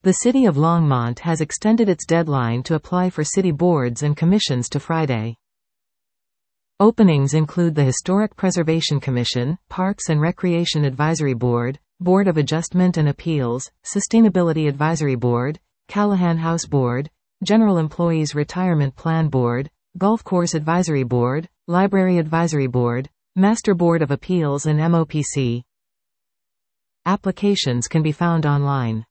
The City of Longmont has extended its deadline to apply for city boards and commissions to Friday. Openings include the Historic Preservation Commission, Parks and Recreation Advisory Board, Board of Adjustment and Appeals, Sustainability Advisory Board, Callahan House Board, General Employees Retirement Plan Board, Golf Course Advisory Board, Library Advisory Board, Master Board of Appeals and MOPC. Applications can be found online.